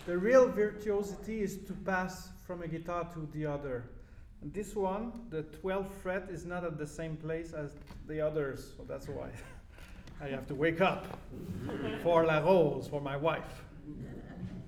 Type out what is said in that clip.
The real virtuosity is to pass from a guitar to the other. And this one, the 12th fret, is not at the same place as the others, so that's why I have to wake up for La Rose, for my wife.